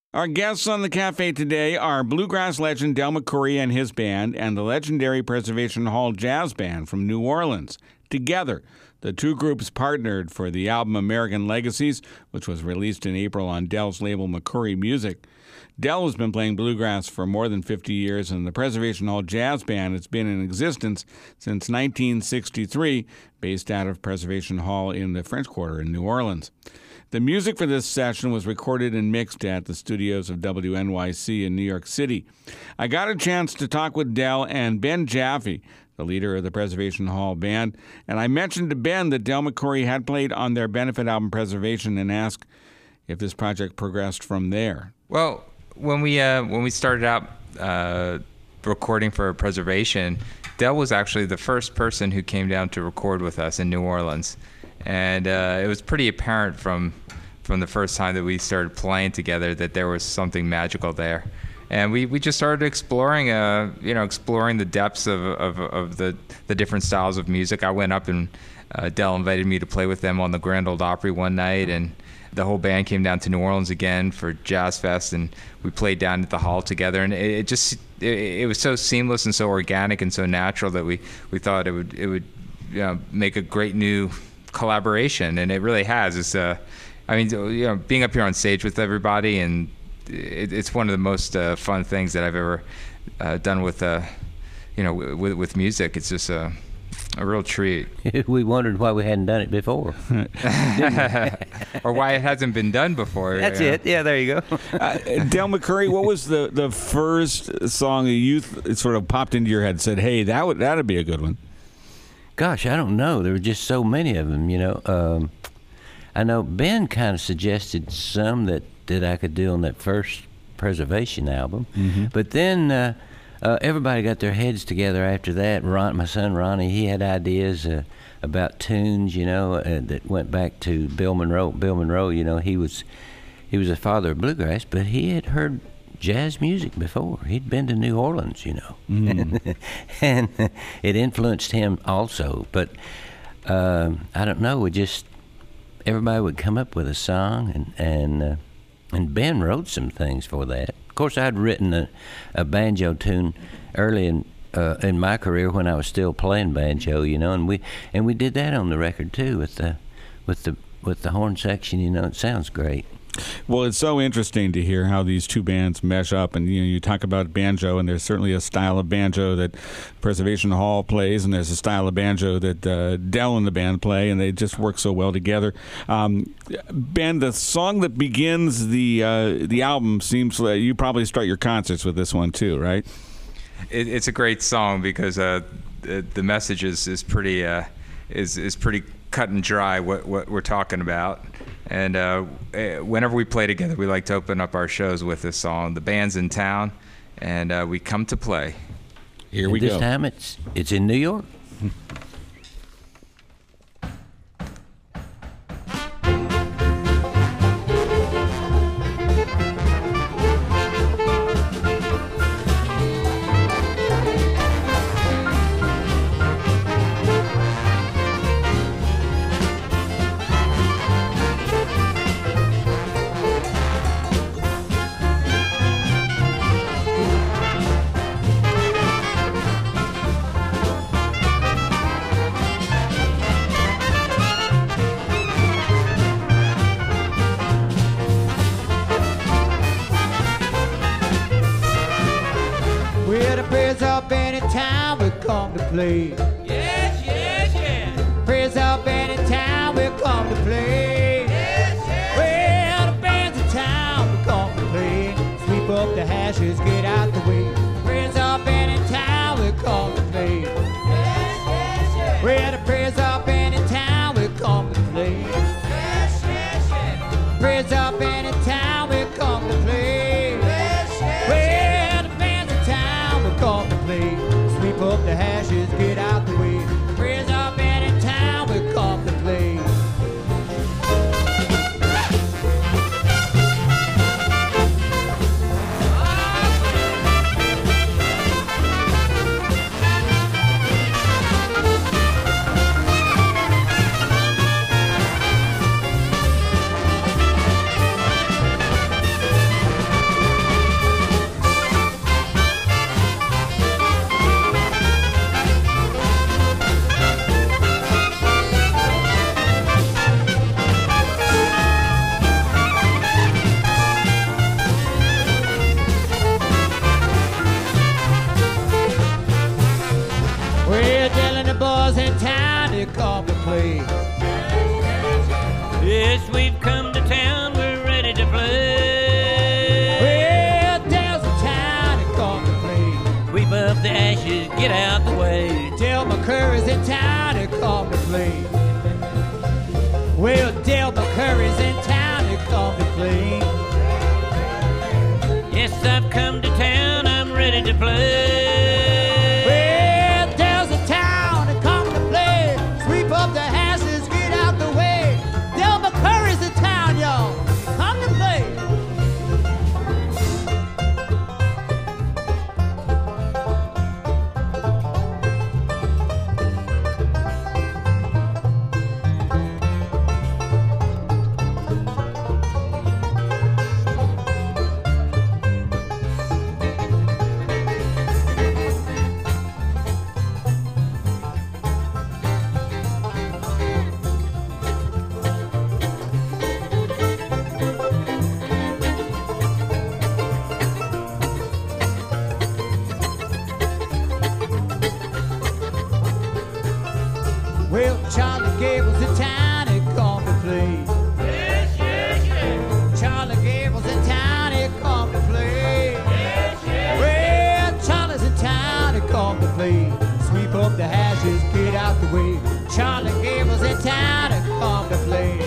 Our guests on the cafe today are bluegrass legend Del McCoury and his band and the legendary Preservation Hall Jazz Band from New Orleans. Together, the two groups partnered for the album American Legacies, which was released in April on Del's label McCoury Music. Del has been playing bluegrass for more than 50 years, and the Preservation Hall Jazz Band has been in existence since 1963, based out of Preservation Hall in the French Quarter in New Orleans. The music for this session was recorded and mixed at the studios of WNYC in New York City. I got a chance to talk with Del and Ben Jaffe, the leader of the Preservation Hall Band, and I mentioned to Ben that Del McCoury had played on their benefit album Preservation and asked if this project progressed from there. Well, when we started out recording for Preservation, Del was actually the first person who came down to record with us in New Orleans. And it was pretty apparent from the first time that we started playing together that there was something magical there. And we just started exploring the depths of the different styles of music. I went up and Del invited me to play with them on the Grand Ole Opry one night, and the whole band came down to New Orleans again for Jazz Fest, and we played down at the hall together. And it was so seamless and so organic and so natural that we thought it would make a great new collaboration, and it really has. It's being up here on stage with everybody, and it's one of the most fun things that I've ever done with with music. It's just a real treat. We wondered why we hadn't done it before. Or why it hasn't been done before. That's it. Yeah, there you go. Del McCoury, what was the first song you sort of popped into your head and said, hey, that'd be a good one? Gosh, I don't know. There were just so many of them, I know Ben kind of suggested some that I could do on that first Preservation album. Mm-hmm. But then everybody got their heads together after that. My son Ronnie, he had ideas about tunes, that went back to Bill Monroe. Bill Monroe, he was a father of bluegrass, but he had heard jazz music before. He'd been to New Orleans, Mm. and it influenced him also. But I don't know. Everybody would come up with a song, and Ben wrote some things for that. Of course, I'd written a banjo tune early in my career when I was still playing banjo, and we did that on the record too with the horn section. It sounds great. Well, it's so interesting to hear how these two bands mesh up, and you talk about banjo, and there's certainly a style of banjo that Preservation Hall plays, and there's a style of banjo that Del and the band play, and they just work so well together. Ben, the song that begins the album seems like you probably start your concerts with this one too, right? It's a great song because the message is pretty cut and dry what we're talking about. And whenever we play together, we like to open up our shows with this song. The band's in town, and we come to play. Here we go. This time it's in New York. Play. Yes, yes, yes. Praise up anytime we come to play. Yes, yes. Well, the band's in town we come to play. Sweep up the hashes, get out the way. Praise up anytime we come to play. Yes, yes, yes. Well, the praise up anytime we come to play. Yes, yes, yes. Praise up anytime we come to play. Yes, yes, well, the band's in town we come to play. Sweep up the hashes, get out the way. Praise up anytime we come to play. get out the way. Del McCurry's in town to come to play. Well, Del McCurry's in town to come to play. Yes, I've come to town, I'm ready to play. Well, Del's in town to come to play. Sweep up the hashes, get out the way. Del McCurry's in town, y'all. Come to play. Well, Charlie Gable's in town to come to play. Yes, yes, yes. Charlie Gable's in town to come to play. Yes, yes. Well, Charlie's in town to come to play. Sweep up the hashes, get out the way. Charlie Gable's in town to come to play.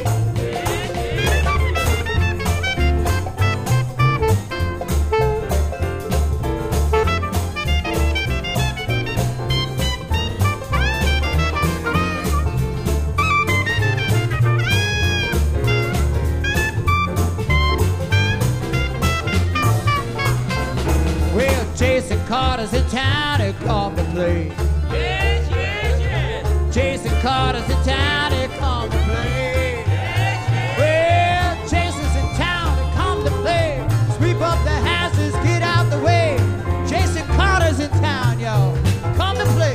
Well, Jason Carter's in town to come to play. Yes, yes, yes. Jason Carter's in town to come to play. Well, Jason's in town to come to play. Sweep up the houses, get out the way. Jason Carter's in town, y'all. Come to play.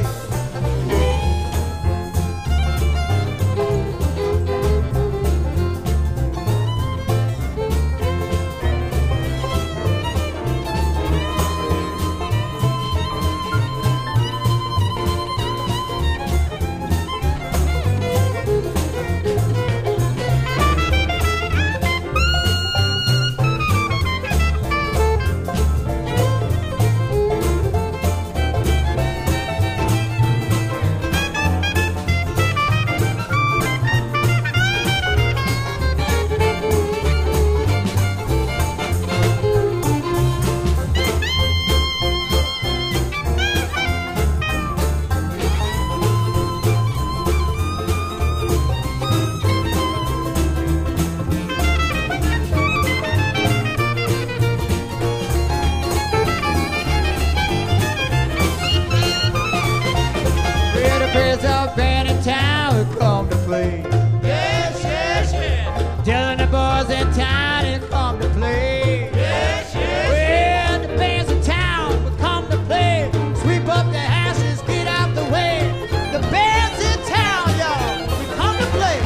There's a band in town who come to play. Yes, yes, yes. Dylan the boys in town who come to play. Yes, yes. Well, the band's in town who come to play. Sweep up the hashes, get out the way. The band's in town, y'all. We come to play.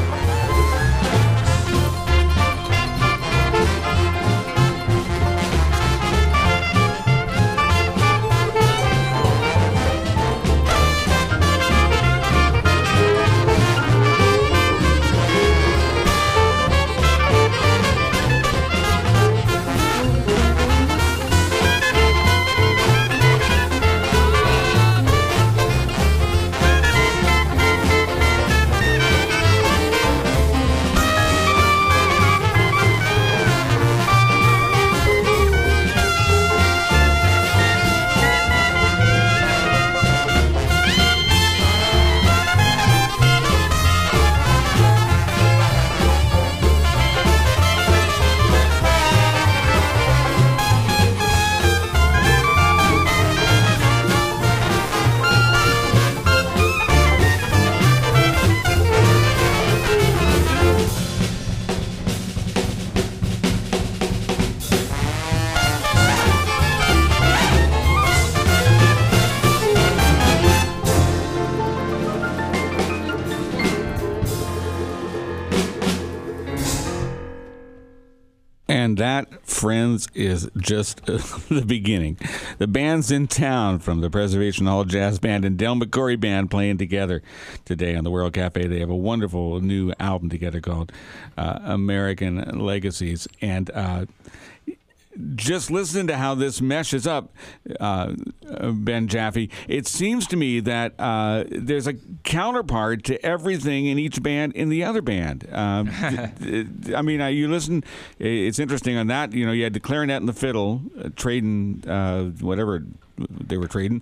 And that, friends, is just the beginning. The band's in town from the Preservation Hall Jazz Band and Del McCoury Band playing together today on the World Cafe. They have a wonderful new album together called American Legacies. And just listening to how this meshes up, Ben Jaffe, it seems to me that there's a counterpart to everything in each band in the other band. I mean, you listen, it's interesting on that. You had the clarinet and the fiddle trading whatever they were trading,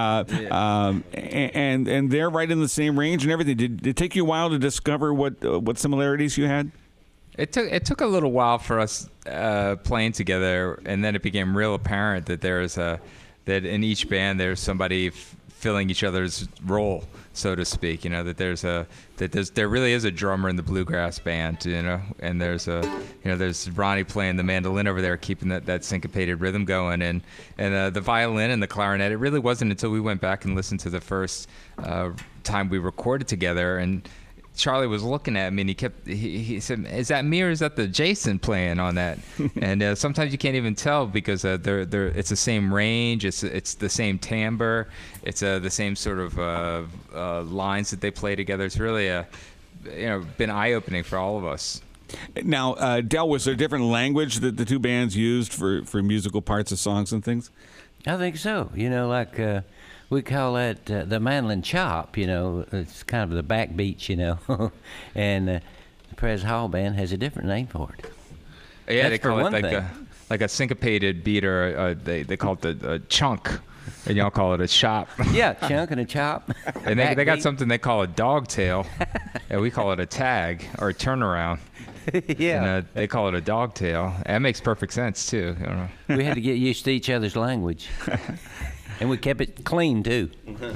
and they're right in the same range and everything. Did it take you a while to discover what similarities you had? It took a little while for us playing together, and then it became real apparent that that in each band there's somebody filling each other's role, so to speak. There really is a drummer in the bluegrass band, and there's Ronnie playing the mandolin over there, keeping that syncopated rhythm going, and the violin and the clarinet. It really wasn't until we went back and listened to the first time we recorded together, and Charlie was looking at me, and he said, "Is that me or is that the Jason playing on that?" And sometimes you can't even tell because it's the same range, it's the same timbre, it's the same sort of lines that they play together. It's really been eye-opening for all of us. Now, Del, was there a different language that the two bands used for musical parts of songs and things? I think so. We call that the mandolin chop, it's kind of the backbeat, and the Perez Hall Band has a different name for it. Yeah, That's they call for it like a syncopated beat, or they call it the chunk, and y'all call it a chop. Yeah, chunk and a chop. And they got something they call a dogtail, and we call it a tag or a turnaround. Yeah. And they call it a dogtail. That makes perfect sense, too. We had to get used to each other's language. And we kept it clean, too.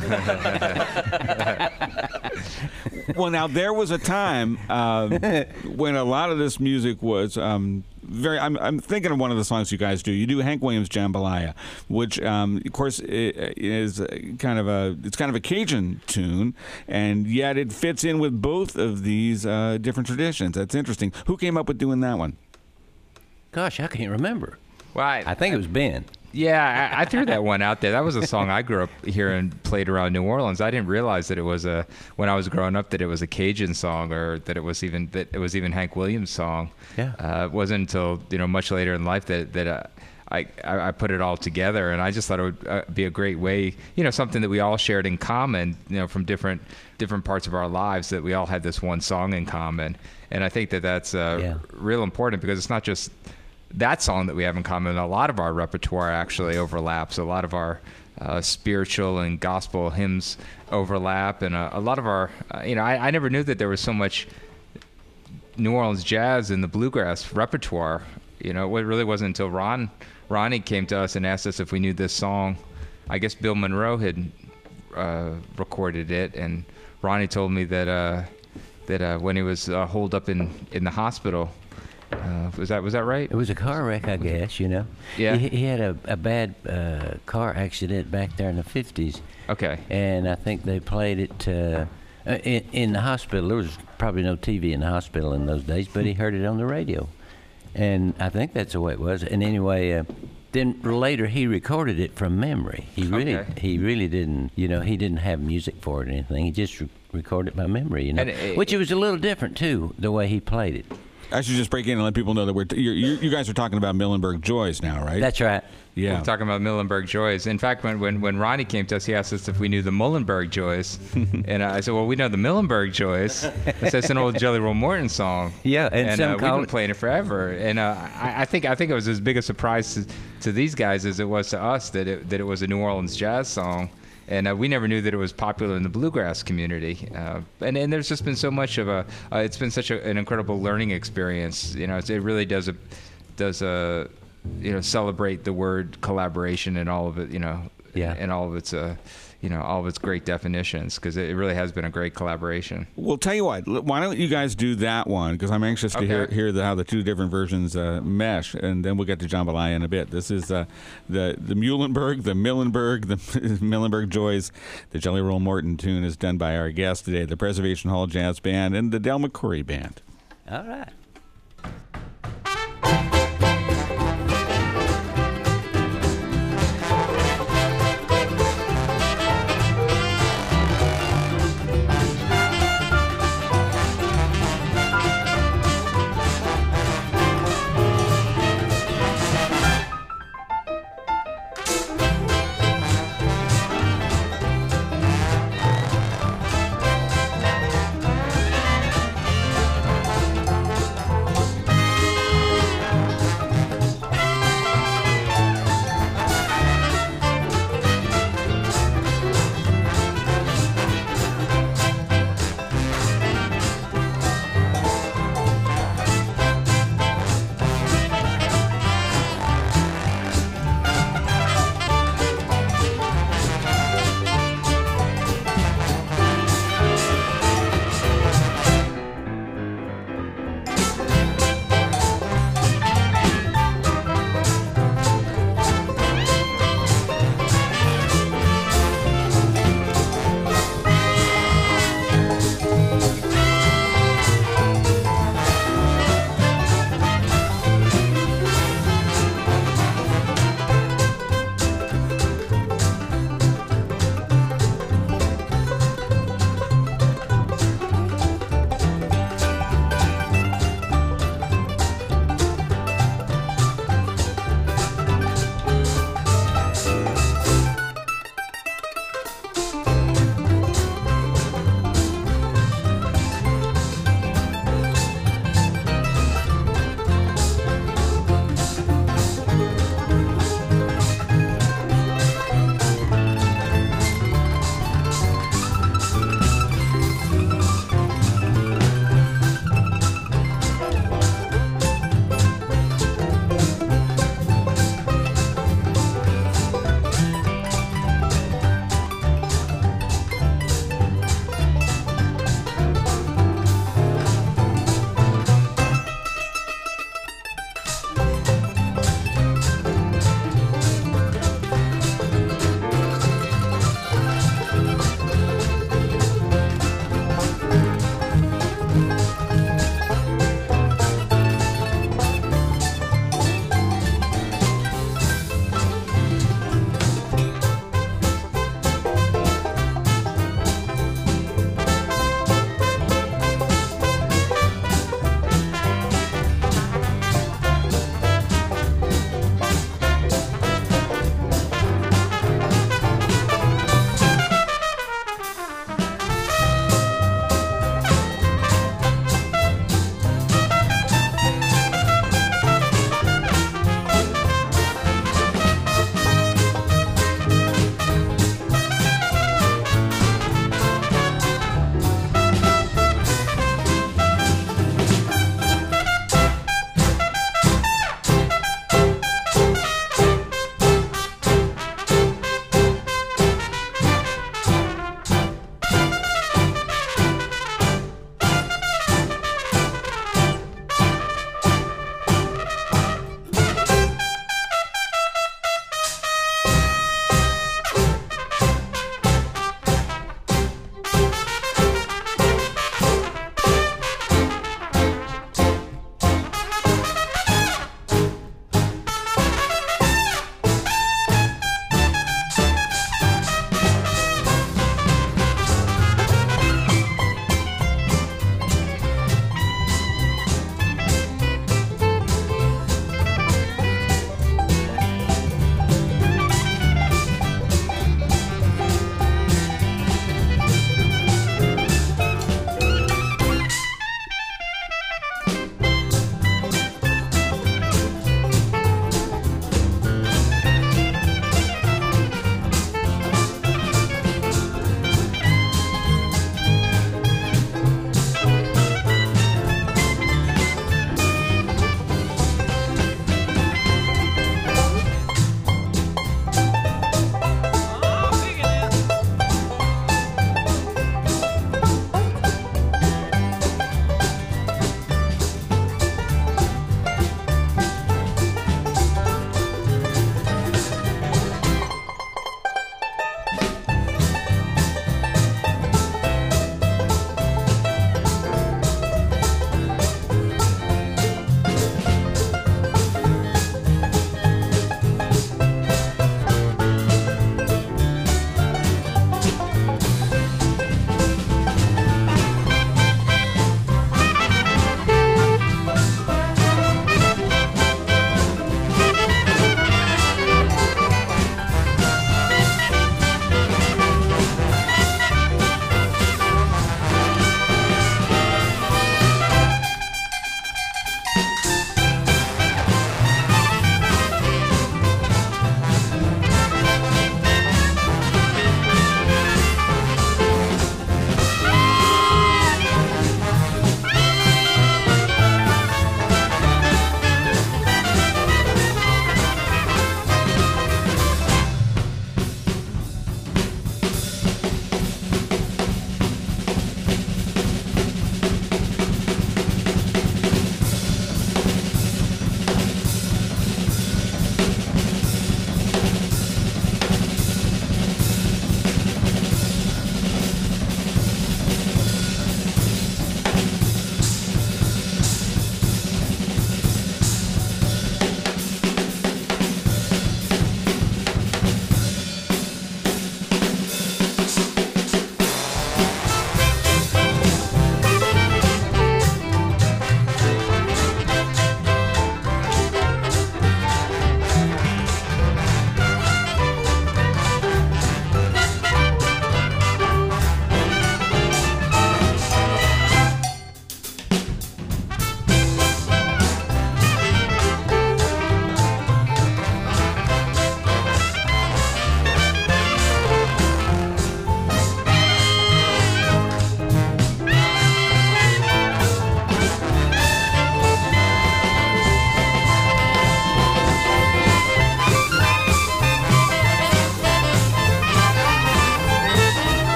Well, now, there was a time when a lot of this music was I'm thinking of one of the songs you guys do. You do Hank Williams' Jambalaya, which, of course, is kind of a Cajun tune, and yet it fits in with both of these different traditions. That's interesting. Who came up with doing that one? Gosh, I can't remember. Well, I think it was Ben. Yeah, I threw that one out there. That was a song I grew up hearing and played around New Orleans. I didn't realize that it was when I was growing up, that it was a Cajun song, or that it was even Hank Williams' song. Yeah. It wasn't until much later in life that I put it all together, and I just thought it would be a great way, something that we all shared in common, from different parts of our lives, that we all had this one song in common. And I think that's real important, because it's not just that song that we have in common. A lot of our repertoire actually overlaps. A lot of our spiritual and gospel hymns overlap, and a lot of our, I never knew that there was so much New Orleans jazz in the bluegrass repertoire. It really wasn't until Ronnie came to us and asked us if we knew this song. I guess Bill Monroe had recorded it, and Ronnie told me that when he was holed up in the hospital. Was that right? It was a car wreck, I guess, Yeah. He had a bad car accident back there in the 50s. Okay. And I think they played it in the hospital. There was probably no TV in the hospital in those days, but he heard it on the radio. And I think that's the way it was. And anyway, then later he recorded it from memory. He really didn't, he didn't have music for it or anything. He just recorded it by memory, which it was a little different, too, the way he played it. I should just break in and let people know that you guys are talking about Muhlenberg Joys now, right? That's right. Yeah. We're talking about Muhlenberg Joys. In fact, when Ronnie came to us, he asked us if we knew the Muhlenberg Joys. And I said, well, we know the Muhlenberg Joys. That's an old Jelly Roll Morton song. Yeah, and we've been playing it forever. And I think it was as big a surprise to these guys as it was to us that it was a New Orleans jazz song. And we never knew that it was popular in the bluegrass community. And there's just been so much of it's been such an incredible learning experience. It really does celebrate the word collaboration and all of it, and all of its, all of its great definitions, because it really has been a great collaboration. Well, tell you what, why don't you guys do that one? Because I'm anxious to hear how the two different versions mesh, and then we'll get to Jambalaya in a bit. This is the Muhlenberg, the Muhlenberg Joys. The Jelly Roll Morton tune is done by our guest today, the Preservation Hall Jazz Band and the Del McCoury Band. All right.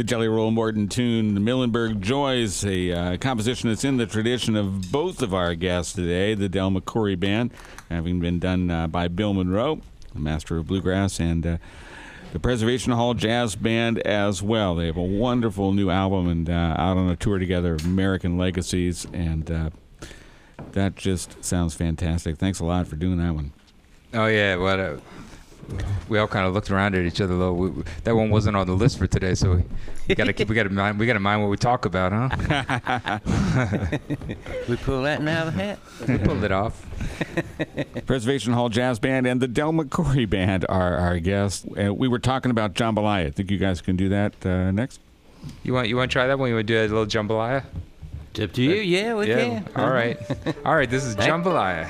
The Jelly Roll Morton tune, the Millenberg Joys, a composition that's in the tradition of both of our guests today, the Del McCoury Band, having been done by Bill Monroe, the master of bluegrass, and the Preservation Hall Jazz Band as well. They have a wonderful new album and out on a tour together, American Legacies, and that just sounds fantastic. Thanks a lot for doing that one. Oh yeah, well, we all kind of looked around at each other. Though that one wasn't on the list for today, so we got to mind what we talk about, huh? We pull that out of the hat. We pulled it off. Preservation Hall Jazz Band and the Del McCoury Band are our guests. We were talking about jambalaya. I think you guys can do that next. You want to try that one? You want to do a little jambalaya? It's up to you. Yeah, we can. All right. This is jambalaya.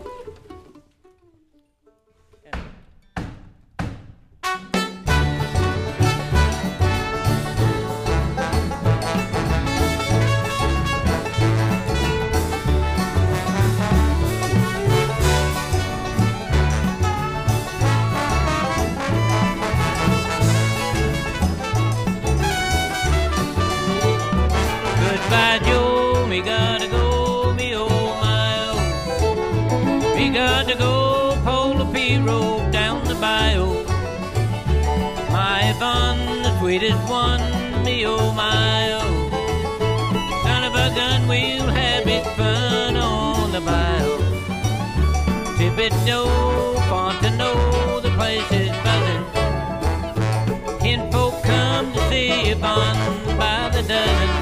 Goodbye, Joe, me gotta go, me oh my oh. Me gotta go, pull a pirogue down the bayou. My Yvonne, the sweetest one, me oh my oh. Son of a gun, we'll have big fun on the bayou. Thibodeau, Fontenot, the place is buzzing. Kinfolk come to see Yvonne by the dozen.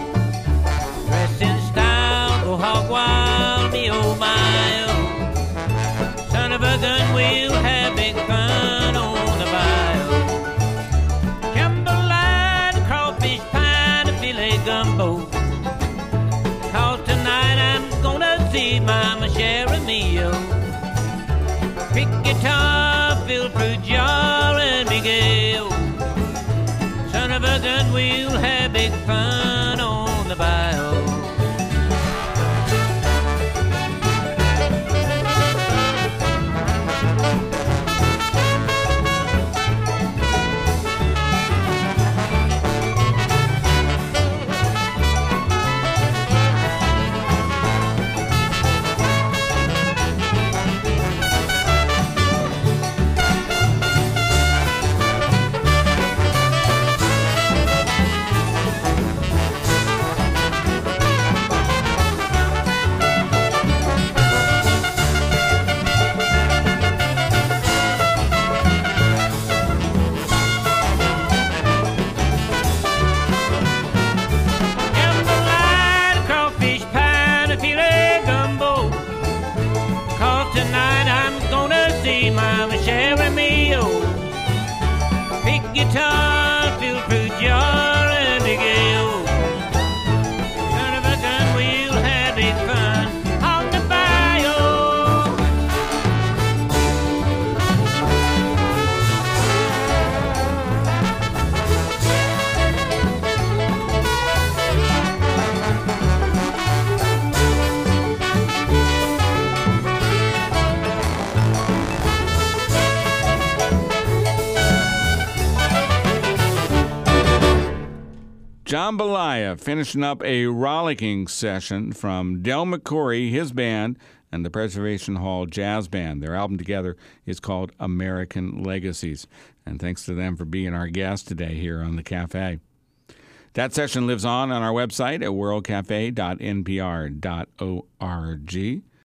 Hog wild, me oh my oh. Son of a gun, we'll have big fun on the bayou. Jambalaya, crawfish pie, and filet gumbo. 'Cause tonight I'm gonna see Mama Cheramio. Pick guitar, fill fruit jar, and big ale. Son of a gun, we'll have big fun on the bayou. Mama Cheramio. Pick guitar, fill fruit jar, and big ale. Son of a gun, we'll have big fun on the bayou. Jambalaya finishing up a rollicking session from Del McCoury, his band, and the Preservation Hall Jazz Band. Their album together is called American Legacies. And thanks to them for being our guest today here on the Cafe. That session lives on our website at worldcafe.npr.org.